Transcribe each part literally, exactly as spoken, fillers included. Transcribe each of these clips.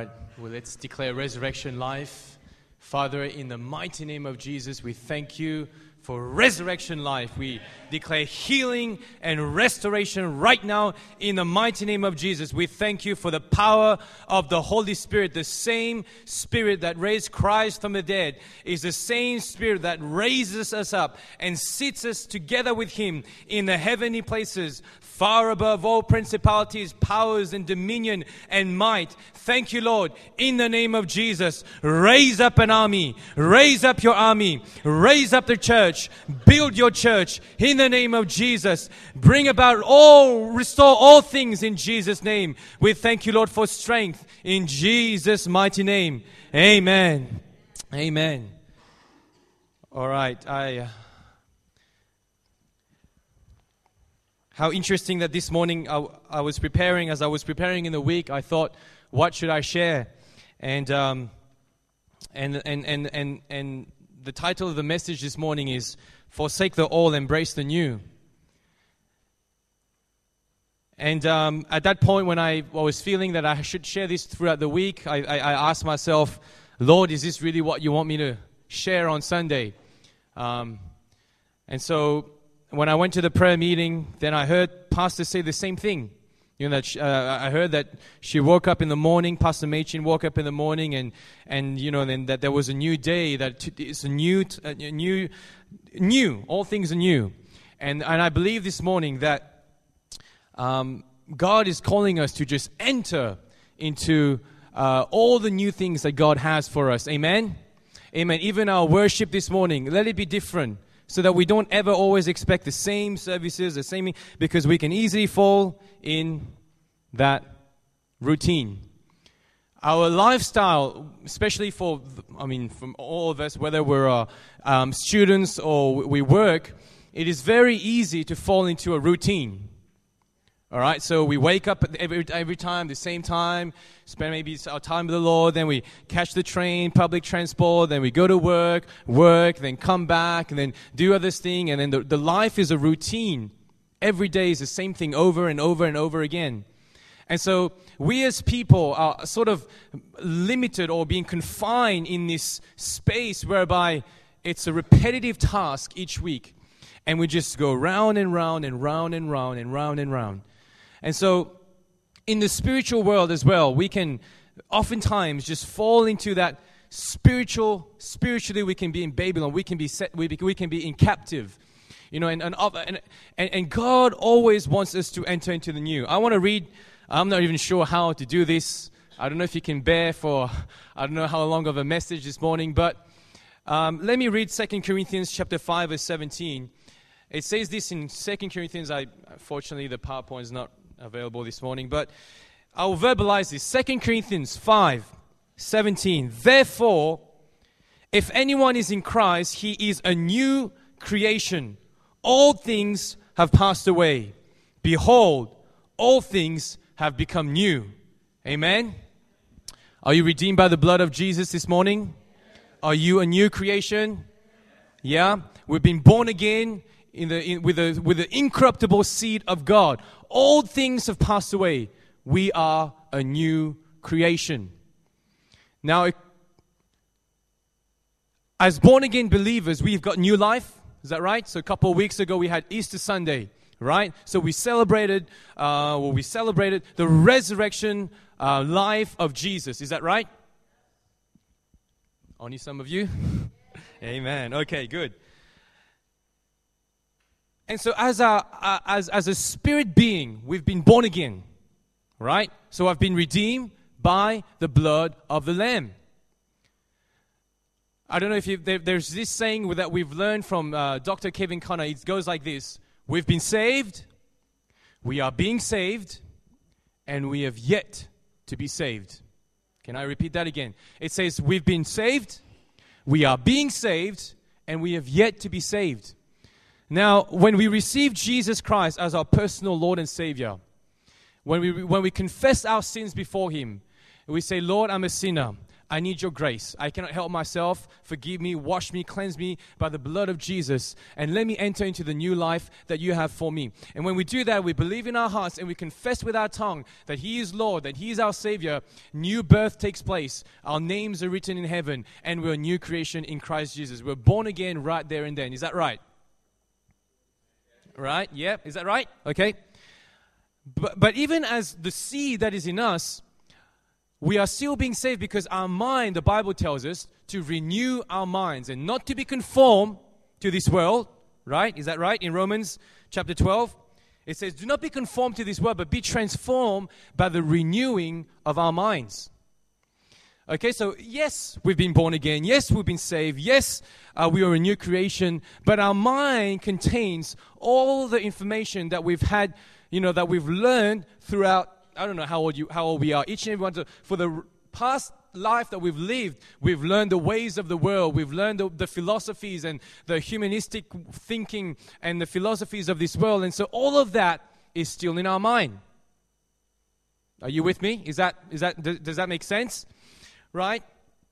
right, well, let's declare resurrection life. Father, in the mighty name of Jesus, we thank you for resurrection life. We declare healing and restoration right now in the mighty name of Jesus. We thank you for the power of the Holy Spirit. The same Spirit that raised Christ from the dead is the same Spirit that raises us up and sits us together with Him in the heavenly places, far above all principalities, powers, and dominion and might. Thank you, Lord. In the name of Jesus, raise up an army. Raise up your army. Raise up the church. Build your church in the name of Jesus. Bring about all, restore all things in Jesus' name. We thank you, Lord, for strength in Jesus' mighty name. Amen. Amen. All right. I... Uh, How interesting that this morning I, I was preparing, as I was preparing in the week, I thought, what should I share? And um, and and and and and the title of the message this morning is "Forsake the Old, Embrace the New." And um, at that point, when I was feeling that I should share this throughout the week, I, I, I asked myself, Lord, is this really what you want me to share on Sunday? Um, and so when I went to the prayer meeting, then I heard Pastor say the same thing. You know, that she, uh, I heard that she woke up in the morning, Pastor Machin woke up in the morning, and, and you know, then that there was a new day, that it's a new, a new, new, all things are new. And, and I believe this morning that um, God is calling us to just enter into uh, all the new things that God has for us. Amen? Amen. Even our worship this morning, let it be different, so that we don't ever always expect the same services, the same, because we can easily fall in that routine. Our lifestyle, especially for, I mean, from all of us, whether we're uh, um, students or we work, it is very easy to fall into a routine. All right, so we wake up every every time, the same time, spend maybe our time with the Lord, then we catch the train, public transport, then we go to work, work, then come back, and then do other thing, and then the, the life is a routine. Every day is the same thing over and over and over again. And so we as people are sort of limited or being confined in this space whereby it's a repetitive task each week. And we just go round and round and round and round and round and round. And so, in the spiritual world as well, we can oftentimes just fall into that spiritual, spiritually we can be in Babylon, we can be set, we, we can be in captive. You know, and, and, and, and God always wants us to enter into the new. I want to read, I'm not even sure how to do this. I don't know if you can bear for, I don't know how long of a message this morning, but um, let me read Second Corinthians chapter five, verse seventeen. It says this in Second Corinthians. I, unfortunately, the PowerPoint is not available this morning, but I'll verbalize this. Second Corinthians five seventeen. Therefore, if anyone is in Christ, he is a new creation. All things have passed away. Behold, all things have become new. Amen? Are you redeemed by the blood of Jesus this morning? Are you a new creation? Yeah? We've been born again in the in, with the with the incorruptible seed of God. All things have passed away. We are a new creation. Now, as born-again believers, we've got new life. Is that right? So a couple of weeks ago, we had Easter Sunday, right? So we celebrated, uh, well, we celebrated the resurrection uh, life of Jesus. Is that right? Only some of you? Amen. Okay, good. And so as a, uh, as, as a spirit being, we've been born again, right? So I've been redeemed by the blood of the Lamb. I don't know if you, there, there's this saying that we've learned from uh, Doctor Kevin Conner. It goes like this. We've been saved, we are being saved, and we have yet to be saved. Can I repeat that again? It says we've been saved, we are being saved, and we have yet to be saved. Now, when we receive Jesus Christ as our personal Lord and Savior, when we when we confess our sins before Him, we say, Lord, I'm a sinner. I need your grace. I cannot help myself. Forgive me, wash me, cleanse me by the blood of Jesus, and let me enter into the new life that you have for me. And when we do that, we believe in our hearts and we confess with our tongue that He is Lord, that He is our Savior. New birth takes place. Our names are written in heaven, and we're a new creation in Christ Jesus. We're born again right there and then. Is that right? Right? Yeah. Is that right? Okay. But, but even as the seed that is in us, we are still being saved because our mind, the Bible tells us, to renew our minds and not to be conformed to this world, right? Is that right? In Romans chapter twelve, it says, do not be conformed to this world, but be transformed by the renewing of our minds. Okay, so yes, we've been born again. Yes, we've been saved. Yes, uh, we are a new creation. But our mind contains all the information that we've had, you know, that we've learned throughout. I don't know how old you, how old we are. Each and every one, for the past life that we've lived, we've learned the ways of the world. We've learned the, the philosophies and the humanistic thinking and the philosophies of this world. And so all of that is still in our mind. Are you with me? Is that, is that, does, does that make sense? Right?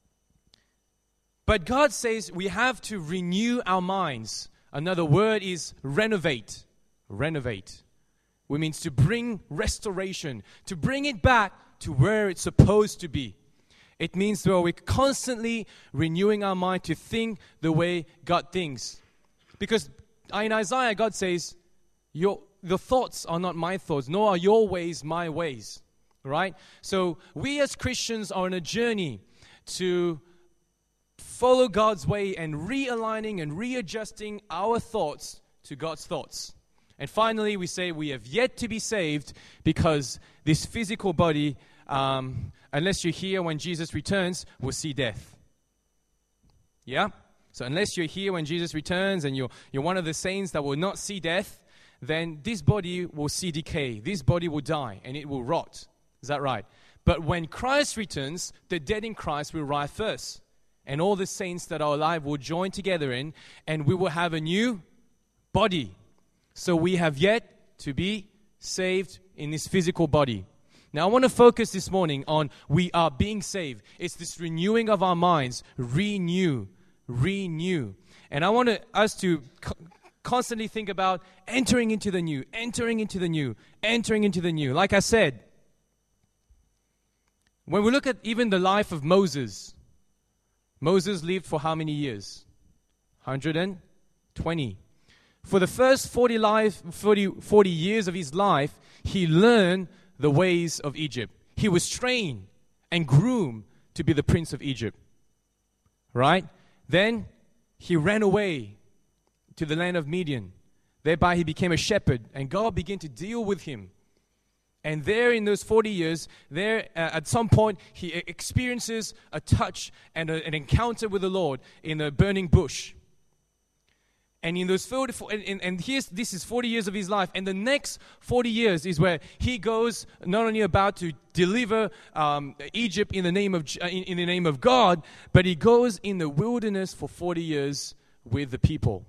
But God says we have to renew our minds. Another word is renovate. Renovate. It means to bring restoration, to bring it back to where it's supposed to be. It means that we're constantly renewing our mind to think the way God thinks. Because in Isaiah, God says, your, the thoughts are not my thoughts, nor are your ways my ways. Right? So we as Christians are on a journey to follow God's way and realigning and readjusting our thoughts to God's thoughts. And finally, we say we have yet to be saved because this physical body, um, unless you're here when Jesus returns, will see death. Yeah? So unless you're here when Jesus returns and you're, you're one of the saints that will not see death, then this body will see decay. This body will die and it will rot. Is that right? But when Christ returns, the dead in Christ will rise first. And all the saints that are alive will join together in, and we will have a new body. So we have yet to be saved in this physical body. Now I want to focus this morning on we are being saved. It's this renewing of our minds. Renew. Renew. And I want to, us to co- constantly think about entering into the new, entering into the new, entering into the new. Like I said, when we look at even the life of Moses, Moses lived for how many years? one hundred twenty. For the first forty, life, forty, forty years of his life, he learned the ways of Egypt. He was trained and groomed to be the prince of Egypt. Right? Then he ran away to the land of Midian. Thereby he became a shepherd, and God began to deal with him. And there in those forty years, there uh, at some point, he experiences a touch and a, an encounter with the Lord in a burning bush. And in those forty, and, and here's, this is forty years of his life. And the next forty years is where he goes not only about to deliver um, Egypt in the name of in, in the name of God, but he goes in the wilderness for forty years with the people.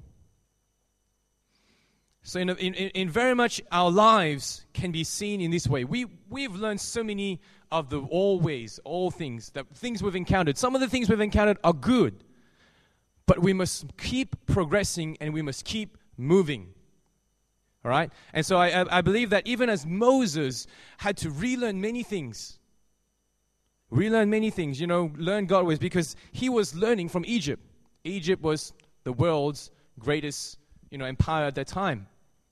So in, in, in very much our lives can be seen in this way. We, we've learned so many of the all ways, all things, the things we've encountered. Some of the things we've encountered are good. But we must keep progressing and we must keep moving. All right? And so I, I believe that even as Moses had to relearn many things, relearn many things, you know, learn God's ways, because he was learning from Egypt. Egypt was the world's greatest, you know, empire at that time.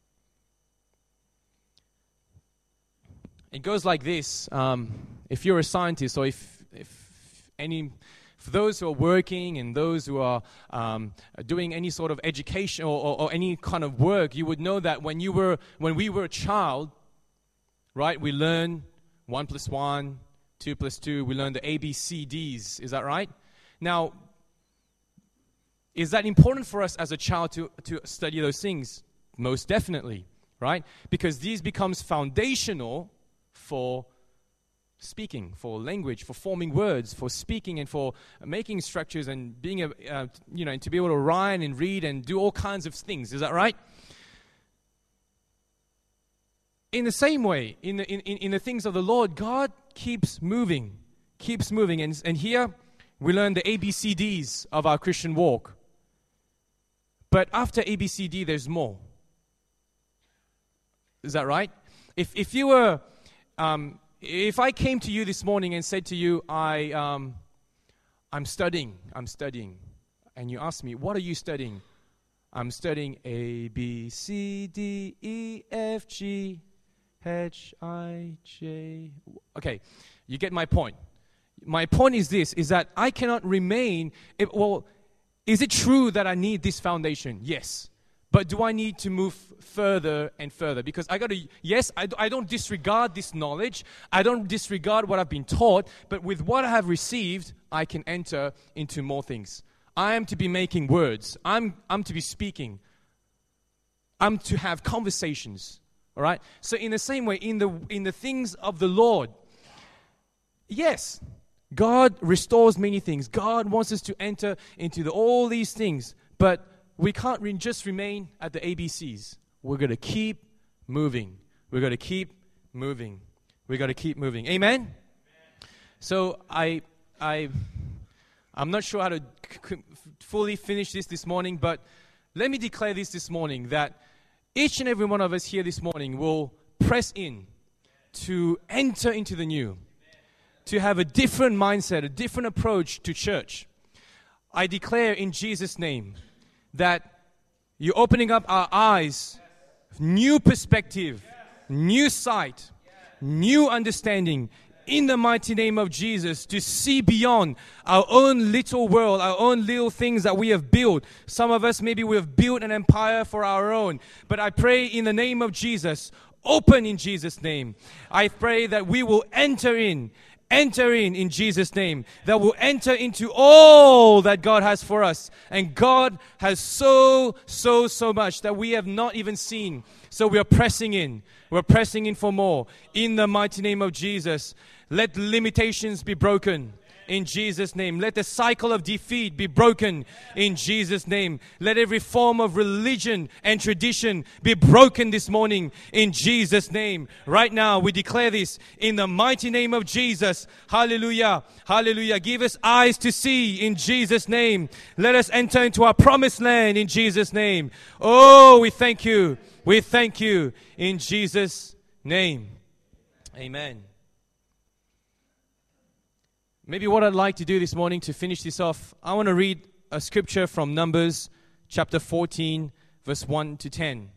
It goes like this. Um, if you're a scientist, or if, if any, for those who are working and those who are um, doing any sort of education or, or, or any kind of work, you would know that when you were, when we were a child, right, we learn one plus one, two plus two. We learn the A B C Ds. Is that right? Now, is that important for us as a child to, to study those things? Most definitely, right? Because these becomes foundational for speaking, for language, for forming words, for speaking, and for making structures and being a, uh, you know, and to be able to write and read and do all kinds of things. Is that right? In the same way, in the, in, in the things of the Lord, God keeps moving, keeps moving. And, and here, We learn the A B C Ds of our Christian walk. But after A B C D, there's more. Is that right? If if you were, um, if I came to you this morning and said to you, I, um, I'm studying, I'm studying, and you asked me, what are you studying? I'm studying A, B, C, D, E, F, G, H, I, J. Okay, you get my point. My point is this, is that I cannot remain, if, well, is it true that I need this foundation? Yes. But do I need to move further and further? Because I got to, yes, I, I don't disregard this knowledge. I don't disregard what I've been taught. But with what I have received, I can enter into more things. I am to be making words. I'm, I'm to be speaking. I'm to have conversations. All right? So in the same way, in the, in the things of the Lord, yes, God restores many things. God wants us to enter into the, all these things. But we can't re- just remain at the A B Cs. We're going to keep moving. We're going to keep moving. We're going to keep moving. Amen? Amen. So I, I, I'm not sure how to c- c- fully finish this this morning, but let me declare this this morning, that each and every one of us here this morning will press in to enter into the new, to have a different mindset, a different approach to church. I declare in Jesus' name that you're opening up our eyes, new perspective, new sight, new understanding, in the mighty name of Jesus, to see beyond our own little world, our own little things that we have built. Some of us, maybe we have built an empire for our own. But I pray in the name of Jesus, open in Jesus' name. I pray that we will enter in, enter in in Jesus' name, that will enter into all that God has for us. And God has so, so, so much that we have not even seen. So we are pressing in. We're pressing in for more. In the mighty name of Jesus, let limitations be broken. In Jesus' name. Let the cycle of defeat be broken in Jesus' name. Let every form of religion and tradition be broken this morning in Jesus' name. Right now, we declare this in the mighty name of Jesus. Hallelujah. Hallelujah. Give us eyes to see in Jesus' name. Let us enter into our promised land in Jesus' name. Oh, we thank you. We thank you in Jesus' name. Amen. Maybe what I'd like to do this morning to finish this off, I want to read a scripture from Numbers chapter fourteen, verse one to ten.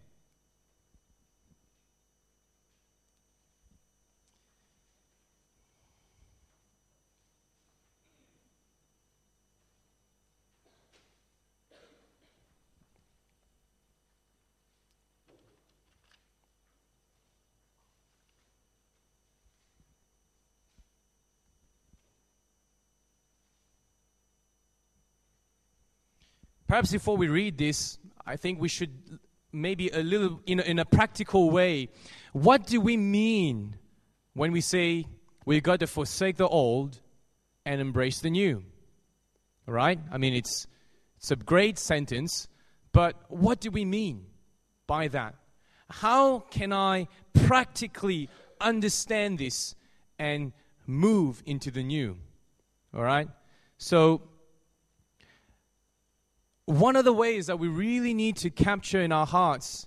Perhaps before we read this, I think we should maybe a little, in a, in a practical way, what do we mean when we say we've got to forsake the old and embrace the new? Right? I mean, it's it's a great sentence, but what do we mean by that? How can I practically understand this and move into the new? All right? So, one of the ways that we really need to capture in our hearts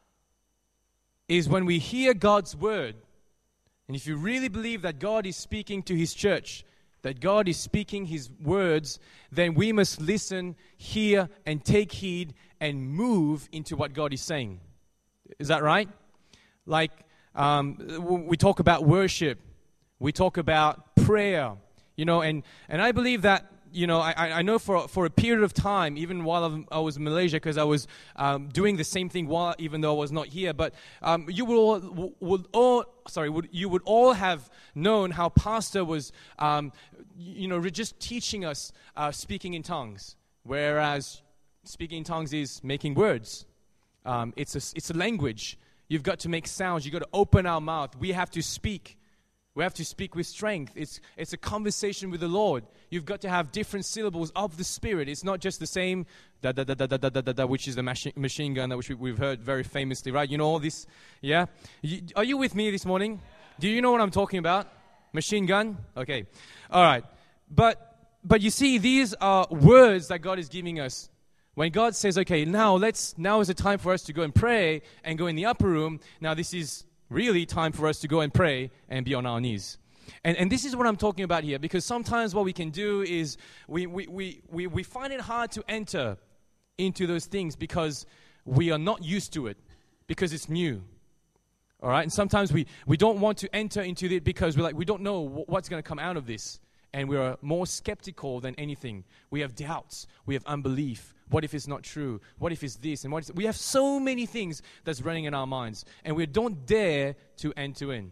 is when we hear God's word. And if you really believe that God is speaking to His church, that God is speaking His words, then we must listen, hear, and take heed and move into what God is saying. Is that right? Like, um, we talk about worship. We talk about prayer. You know, and, and I believe that, you know, I, I know for for a period of time, even while I was in Malaysia, because I was um, doing the same thing while, even though I was not here. But um, you would all, would all sorry, would, you would all have known how Pastor was, um, you know, just teaching us uh, speaking in tongues, whereas speaking in tongues is making words. Um, it's a it's a language. You've got to make sounds. You've got to open our mouth. We have to speak. We have to speak with strength. It's it's a conversation with the Lord. You've got to have different syllables of the Spirit. It's not just the same da da da da da da da da, da which is the machine machine gun that which we, we've heard very famously, right? You know all this, yeah. You, are you with me this morning? Do you know what I'm talking about? Machine gun? Okay, all right. But but you see, these are words that God is giving us. When God says, okay, now let's now is the time for us to go and pray and go in the upper room. Now this is really time for us to go and pray and be on our knees. And and this is what I'm talking about here, because sometimes what we can do is we we we we, we find it hard to enter into those things because we are not used to it, because it's new. All right? And sometimes we, we don't want to enter into it because we're like, we don't know w- what's going to come out of this. And we are more skeptical than anything. We have doubts. We have unbelief. What if it's not true? What if it's this? And what if we have so many things that's running in our minds, and we don't dare to enter in.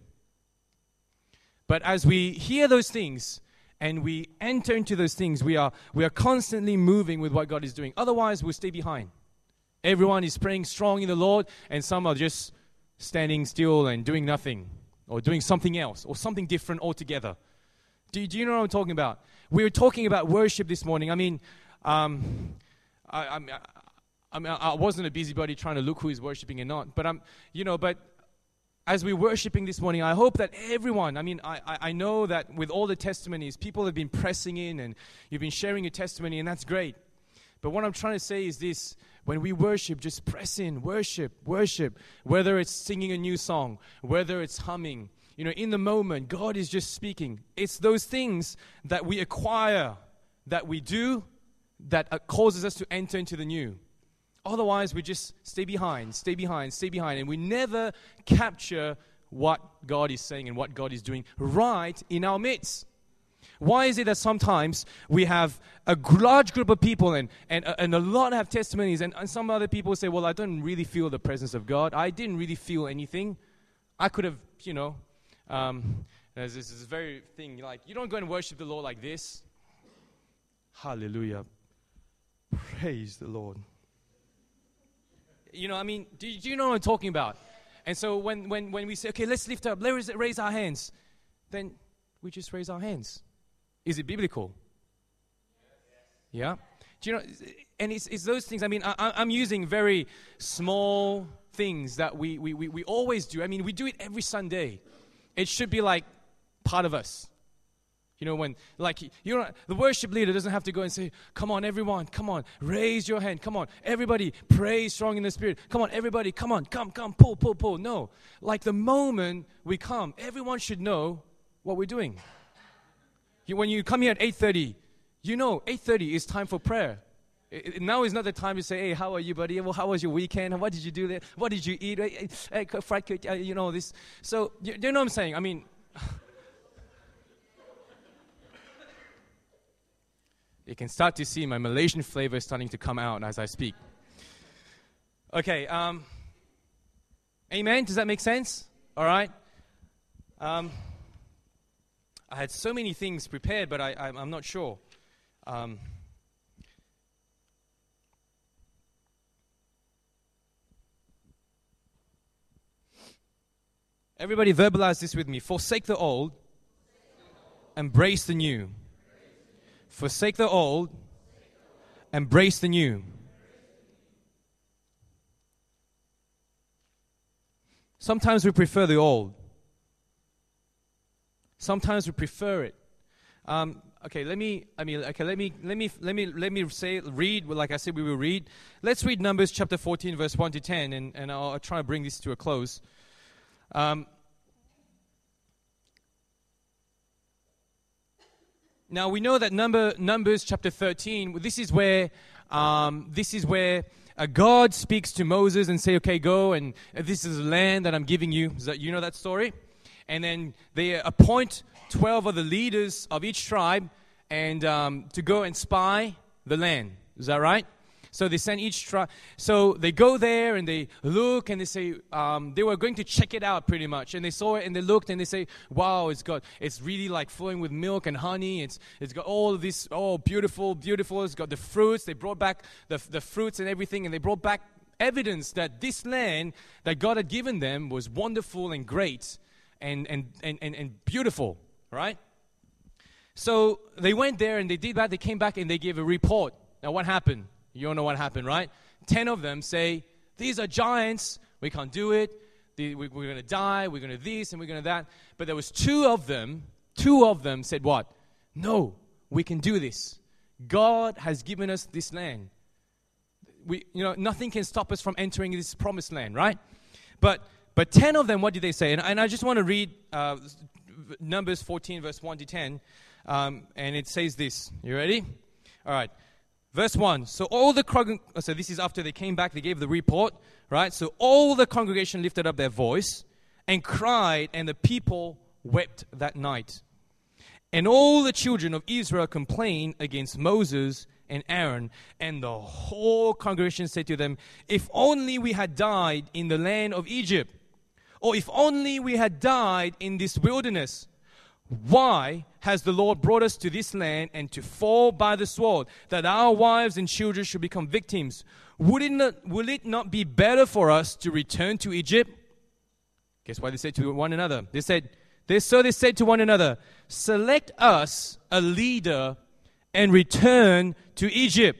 But as we hear those things and we enter into those things, we are we are constantly moving with what God is doing. Otherwise, we'll stay behind. Everyone is praying strong in the Lord, and some are just standing still and doing nothing, or doing something else, or something different altogether. Do, do you know what I'm talking about? We were talking about worship this morning. I mean, um, I, I, I, mean, I wasn't a busybody trying to look who is worshiping and not. But I'm, you know, but as we're worshiping this morning, I hope that everyone. I mean, I, I know that with all the testimonies, people have been pressing in, and you've been sharing your testimony, and that's great. But what I'm trying to say is this: when we worship, just press in, worship, worship. Whether it's singing a new song, whether it's humming. You know, in the moment, God is just speaking. It's those things that we acquire, that we do, that uh, causes us to enter into the new. Otherwise, we just stay behind, stay behind, stay behind, and we never capture what God is saying and what God is doing right in our midst. Why is it that sometimes we have a large group of people and, and, and a lot have testimonies, and, and some other people say, well, I don't really feel the presence of God. I didn't really feel anything. I could have, you know, Um, there's this, this very thing, like, you don't go and worship the Lord like this. Hallelujah. Praise the Lord. You know, I mean, do, do you know what I'm talking about? And so when, when, when we say, okay, let's lift up, let's raise our hands, then we just raise our hands. Is it biblical? Yeah? Do you know, and it's, it's those things, I mean, I, I'm using very small things that we, we, we, we always do. I mean, we do it every Sunday. It should be like part of us. You know, when, like, you know, the worship leader doesn't have to go and say, come on, everyone, come on, raise your hand, come on, everybody, pray strong in the Spirit. Come on, everybody, come on, come, come, pull, pull, pull. No, like the moment we come, everyone should know what we're doing. You, when you come here at eight thirty, you know, eight thirty is time for prayer. It, it, now is not the time to say, hey, how are you, buddy? Well, how was your weekend? What did you do there? What did you eat? Hey, hey, fried, uh, you know, this. So, you, you know what I'm saying? I mean, you can start to see my Malaysian flavor starting to come out as I speak. Okay, um, amen? Does that make sense? All right. Um, I had so many things prepared, but I, I, I'm not sure. Um, everybody verbalize this with me. Forsake the old, embrace the new. Forsake the old, embrace the new. Sometimes we prefer the old. Sometimes we prefer it. Um, okay, let me. I mean, okay, let me. Let me. Let me. Let me say. Read. Like I said, we will read. Let's read Numbers chapter fourteen, verse one to ten, and and I'll, I'll try to bring this to a close. Um, Now we know that number Numbers chapter thirteen. This is where um, this is where uh, God speaks to Moses and say, "Okay, go and uh, this is the land that I'm giving you." Is that, you know that story? And then they appoint twelve of the leaders of each tribe and um, to go and spy the land. Is that right? So they send each tribe. So they go there and they look and they say, um, they were going to check it out pretty much. And they saw it and they looked and they say, wow, it's got, it's really like flowing with milk and honey. It's It's got all of this, oh, beautiful, beautiful. It's got the fruits. They brought back the, the fruits and everything. And they brought back evidence that this land that God had given them was wonderful and great and, and, and, and, and beautiful, right? So they went there and they did that. They came back and they gave a report. Now what happened? You don't know what happened, right? Ten of them say, these are giants. We can't do it. We're going to die. We're going to this and we're going to that. But there was two of them, two of them said what? No, we can do this. God has given us this land. We, you know, nothing can stop us from entering this promised land, right? But but ten of them, what did they say? And, and I just want to read uh, Numbers fourteen, verse one to ten. Um, and it says this. You ready? All right. Verse one. So all the con- so this is after they came back, they gave the report, right? So all the congregation lifted up their voice and cried, and the people wept that night. And all the children of Israel complained against Moses and Aaron, and the whole congregation said to them, if only we had died in the land of Egypt, or if only we had died in this wilderness. Why has the Lord brought us to this land and to fall by the sword, that our wives and children should become victims? Would it not, will it not be better for us to return to Egypt? Guess what they said to one another? They said, they, so they said to one another, select us a leader and return to Egypt.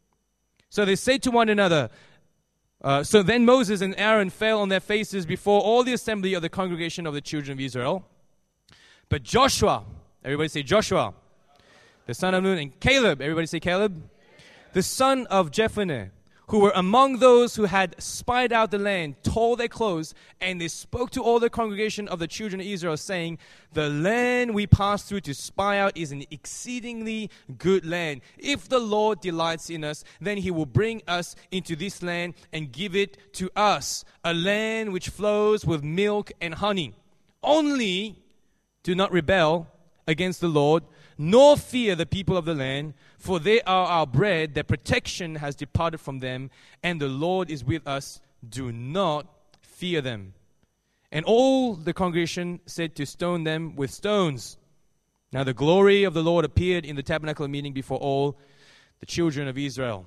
So they said to one another, uh, so then Moses and Aaron fell on their faces before all the assembly of the congregation of the children of Israel. But Joshua, everybody say Joshua, the son of Nun, and Caleb, everybody say Caleb, the son of Jephunneh, who were among those who had spied out the land, tore their clothes, and they spoke to all the congregation of the children of Israel, saying, the land we passed through to spy out is an exceedingly good land. If the Lord delights in us, then he will bring us into this land and give it to us, a land which flows with milk and honey. Only do not rebel against the Lord, nor fear the people of the land, for they are our bread. Their protection has departed from them, and the Lord is with us. Do not fear them. And all the congregation said to stone them with stones. Now the glory of the Lord appeared in the tabernacle meeting before all the children of Israel.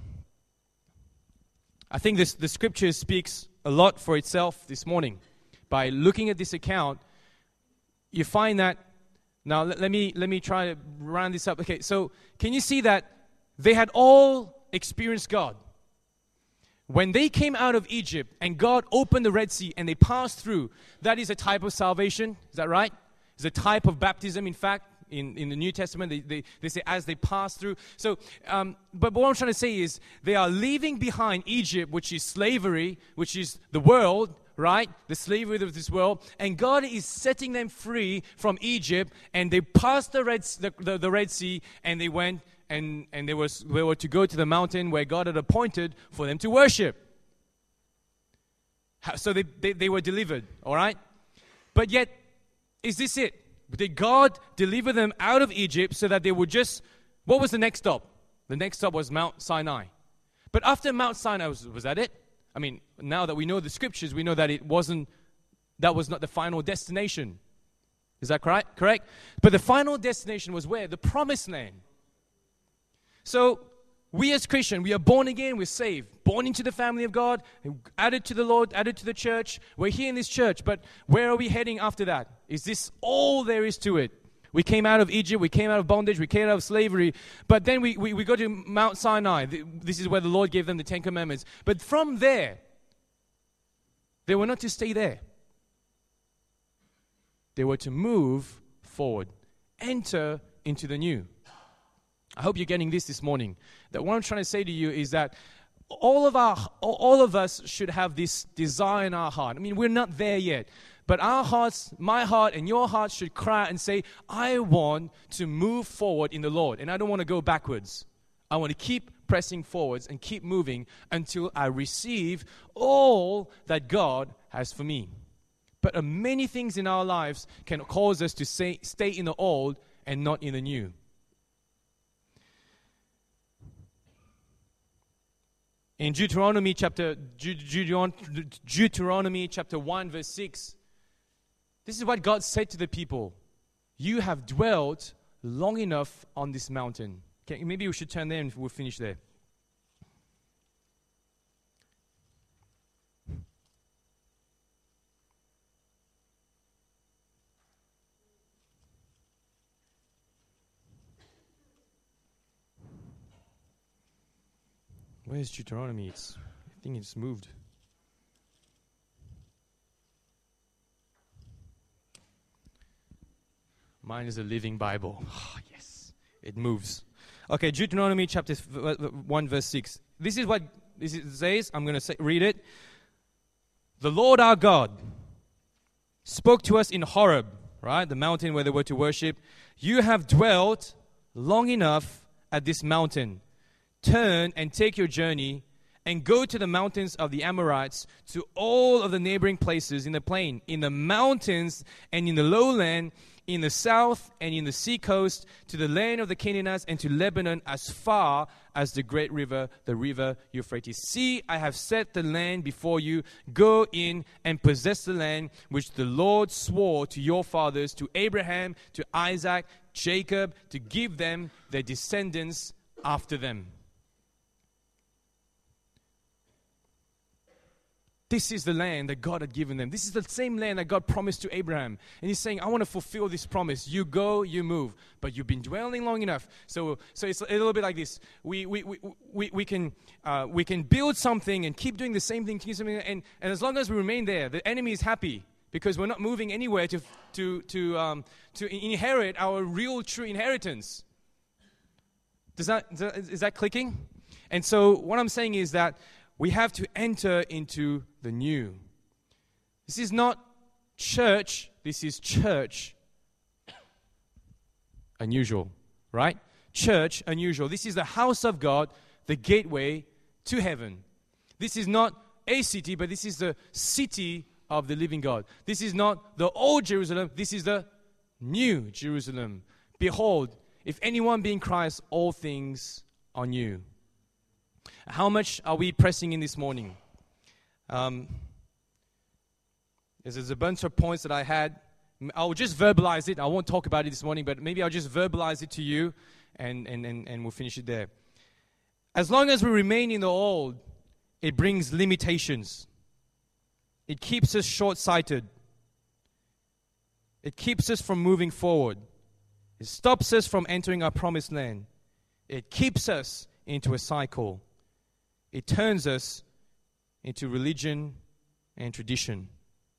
I think this the scripture speaks a lot for itself this morning. By looking at this account, you find that. Now, let, let me let me try to round this up. Okay, so can you see that they had all experienced God? When they came out of Egypt and God opened the Red Sea and they passed through, that is a type of salvation. Is that right? It's a type of baptism, in fact. In, in the New Testament, they, they, they say as they pass through. So, um, but what I'm trying to say is they are leaving behind Egypt, which is slavery, which is the world, right? The slavery of this world. And God is setting them free from Egypt. And they passed the Red, the, the, the Red Sea, and they went and, and they, was, they were to go to the mountain where God had appointed for them to worship. So they, they, they were delivered, all right? But yet, is this it? Did God deliver them out of Egypt so that they would just, what was the next stop? The next stop was Mount Sinai. But after Mount Sinai, was, was that it? I mean, now that we know the scriptures, we know that it wasn't, that was not the final destination. Is that correct? Correct? But the final destination was where? The promised land. So, we as Christians, we are born again, we're saved, born into the family of God, added to the Lord, added to the church. We're here in this church, but where are we heading after that? Is this all there is to it? We came out of Egypt, we came out of bondage, we came out of slavery, but then we, we, we go to Mount Sinai. This is where the Lord gave them the Ten Commandments. But from there, they were not to stay there. They were to move forward, enter into the new. I hope you're getting this this morning. That what I'm trying to say to you is that all of our, all of us should have this desire in our heart. I mean, we're not there yet, but our hearts, my heart and your heart should cry and say, I want to move forward in the Lord, and I don't want to go backwards. I want to keep pressing forwards and keep moving until I receive all that God has for me. But uh, many things in our lives can cause us to say, stay in the old and not in the new. In Deuteronomy chapter Deuteronomy chapter one verse six, this is what God said to the people. You have dwelt long enough on this mountain. Okay, maybe we should turn there and we'll finish there. Where's Deuteronomy? It's, I think it's moved. Mine is a living Bible. Oh, yes. it moves. Okay, Deuteronomy chapter one, verse six. This is what this says. I'm going to read it. The Lord our God spoke to us in Horeb, right, the mountain where they were to worship. You have dwelt long enough at this mountain. Turn and take your journey and go to the mountains of the Amorites, to all of the neighboring places in the plain, in the mountains and in the lowland, in the south and in the sea coast, to the land of the Canaanites and to Lebanon, as far as the great river, the river Euphrates. See, I have set the land before you. Go in and possess the land which the Lord swore to your fathers, to Abraham, to Isaac, Jacob, to give them their descendants after them. This is the land that God had given them. This is the same land that God promised to Abraham. And he's saying, I want to fulfill this promise. You go, you move. But you've been dwelling long enough. So so it's a little bit like this. We we we, we, we can uh, we can build something and keep doing the same thing, keep something, and, and as long as we remain there, the enemy is happy because we're not moving anywhere to to to um, to inherit our real true inheritance. Does that, does that is that clicking? And so what I'm saying is that we have to enter into the new. This is not church, this is church unusual, right? Church unusual. This is the house of God, the gateway to heaven. This is not a city, but this is the city of the living God. This is not the old Jerusalem, this is the new Jerusalem. Behold, if anyone be in Christ, all things are new. How much are we pressing in this morning? Um, there's a bunch of points that I had. I'll just verbalize it. I won't talk about it this morning, but maybe I'll just verbalize it to you, and, and, and, and we'll finish it there. As long as we remain in the old, it brings limitations. It keeps us short-sighted. It keeps us from moving forward. It stops us from entering our promised land. It keeps us into a cycle. It turns us into religion and tradition.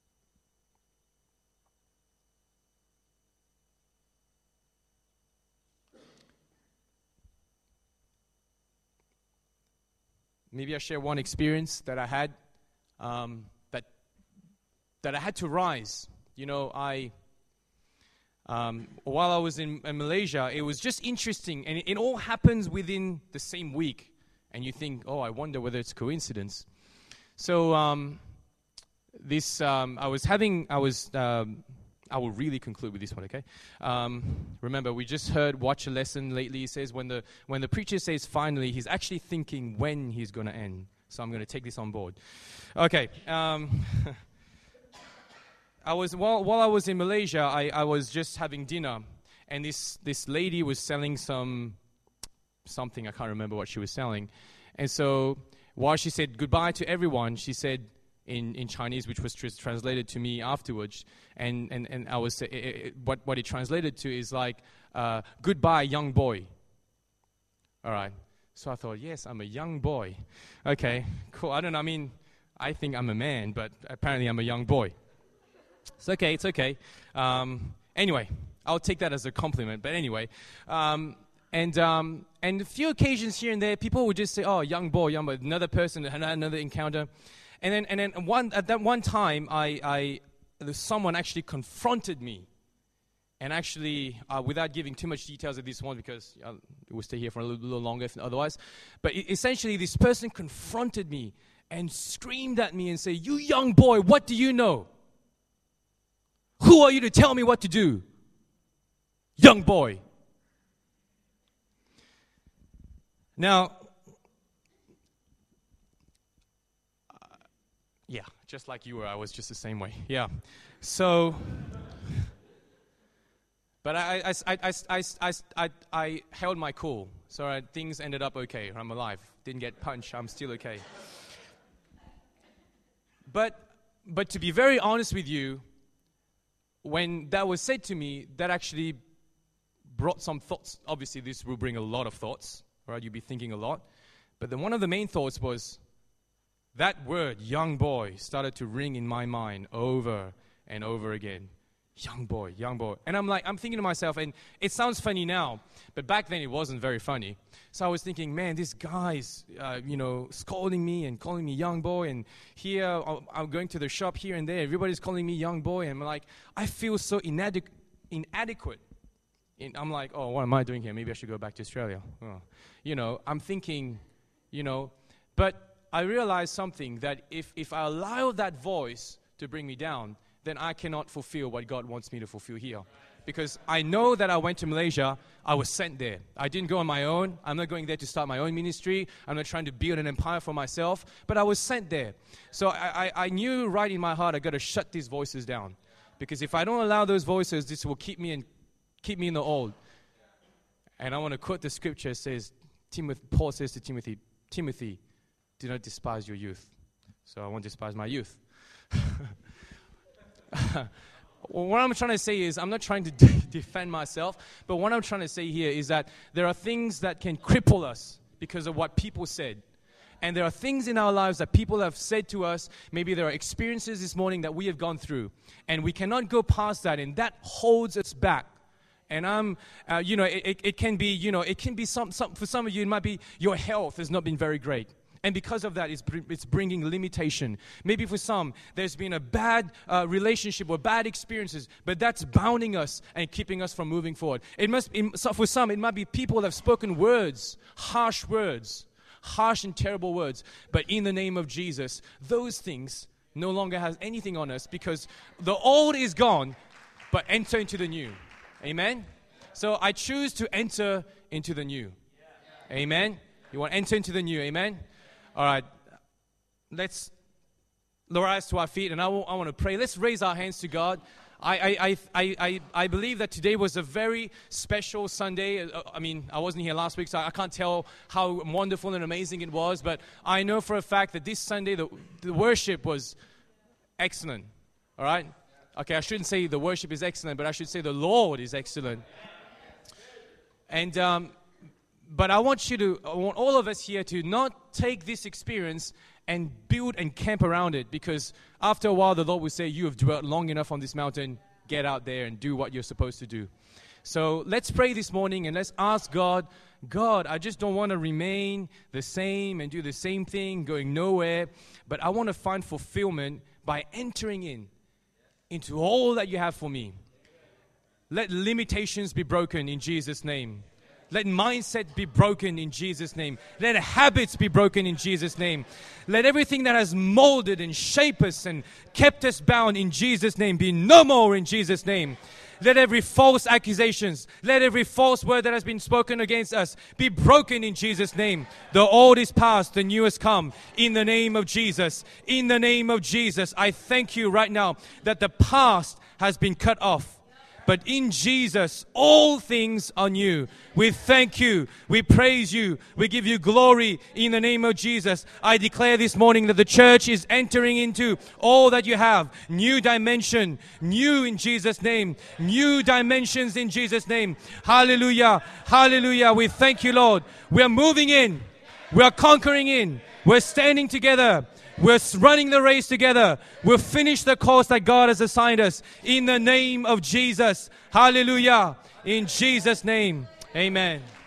Maybe I share one experience that I had, um, that that I had to rise. You know, I um, while I was in, in Malaysia, it was just interesting, and it, it all happens within the same week. And you think, oh, I wonder whether it's coincidence. So um, this, um, I was having, I was, um, I will really conclude with this one, okay? Um, remember, we just heard, watch a lesson lately. It says when the when the preacher says finally, he's actually thinking when he's going to end. So I'm going to take this on board. Okay. Um, I was while while I was in Malaysia, I, I was just having dinner, and this this lady was selling some. something, I can't remember what she was selling. And so while she said goodbye to everyone, she said in, in Chinese, which was tr- translated to me afterwards, and, and, and I was it, it, what, what it translated to is like, uh, goodbye, young boy. All right. So I thought, yes, I'm a young boy. Okay, cool. I don't know, I mean, I think I'm a man, but apparently I'm a young boy. It's okay, it's okay. Um, anyway, I'll take that as a compliment. But anyway, um, And um, and a few occasions here and there, people would just say, "Oh, young boy, young boy." Another person had another encounter, and then and then one at that one time, I, I someone actually confronted me, and actually, uh, without giving too much details of this one, because uh, we'll stay here for a little, little longer if otherwise. But it, essentially, this person confronted me and screamed at me and said, "You young boy, what do you know? Who are you to tell me what to do, young boy?" Now, uh, yeah, just like you were, I was just the same way. Yeah. So, but I, I, I, I, I, I, I, I held my cool. So uh, things ended up okay. I'm alive. Didn't get punched. I'm still okay. But, but to be very honest with you, when that was said to me, that actually brought some thoughts. Obviously, this will bring a lot of thoughts. Right, you'd be thinking a lot. But then one of the main thoughts was that word, young boy, started to ring in my mind over and over again. young boy, young boy. And I'm like, I'm thinking to myself, and it sounds funny now, but back then it wasn't very funny. So I was thinking, man, this guy's, uh, you know, scolding me and calling me young boy. And here, I'm going to the shop here and there. Everybody's calling me young boy. And I'm like, I feel so inadequ- inadequate. And I'm like, oh, what am I doing here? Maybe I should go back to Australia. Oh. You know, I'm thinking, you know, but I realized something, that if, if I allow that voice to bring me down, then I cannot fulfill what God wants me to fulfill here. Because I know that I went to Malaysia, I was sent there. I didn't go on my own. I'm not going there to start my own ministry. I'm not trying to build an empire for myself, but I was sent there. So I, I, I knew right in my heart I got to shut these voices down. Because if I don't allow those voices, this will keep me in, keep me in the old. And I want to quote the scripture. It says, Timothy, Paul says to Timothy, Timothy, do not despise your youth. So I won't despise my youth. Well, what I'm trying to say is, I'm not trying to de- defend myself, but what I'm trying to say here is that there are things that can cripple us because of what people said. And there are things in our lives that people have said to us. Maybe there are experiences this morning that we have gone through, and we cannot go past that, and that holds us back. And I'm, uh, you know, it, it, it can be, you know, it can be some, some, for some of you, it might be your health has not been very great. And because of that, it's, it's bringing limitation. Maybe for some, there's been a bad uh, relationship or bad experiences, but that's bounding us and keeping us from moving forward. It must, it, so for some, it might be people that have spoken words, harsh words, harsh and terrible words. But in the name of Jesus, those things no longer has anything on us, because the old is gone, but enter into the new. Amen? So I choose to enter into the new. Amen? You want to enter into the new. Amen? All right, let's lower our eyes to our feet, and I, w- I want to pray. Let's raise our hands to God. I, I, I, I, I believe that today was a very special Sunday. I mean, I wasn't here last week, so I can't tell how wonderful and amazing it was, but I know for a fact that this Sunday, the, the worship was excellent. All right? Okay, I shouldn't say the worship is excellent, but I should say the Lord is excellent. And um But I want you to, I want all of us here to not take this experience and build and camp around it, because after a while the Lord will say, you have dwelt long enough on this mountain, get out there and do what you're supposed to do. So let's pray this morning and let's ask God, God, I just don't want to remain the same and do the same thing, going nowhere, but I want to find fulfillment by entering in, into all that you have for me. Let limitations be broken in Jesus' name. Let mindset be broken in Jesus' name. Let habits be broken in Jesus' name. Let everything that has molded and shaped us and kept us bound in Jesus' name be no more in Jesus' name. Let every false accusations, let every false word that has been spoken against us be broken in Jesus' name. The old is past, the new has come. In the name of Jesus, in the name of Jesus, I thank you right now that the past has been cut off. But in Jesus, all things are new. We thank you. We praise you. We give you glory in the name of Jesus. I declare this morning that the church is entering into all that you have. New dimension. New in Jesus' name. New dimensions in Jesus' name. Hallelujah. Hallelujah. We thank you, Lord. We are moving in. We are conquering in. We're standing together. We're running the race together. We'll finish the course that God has assigned us in the name of Jesus. Hallelujah. In Jesus' name. Amen.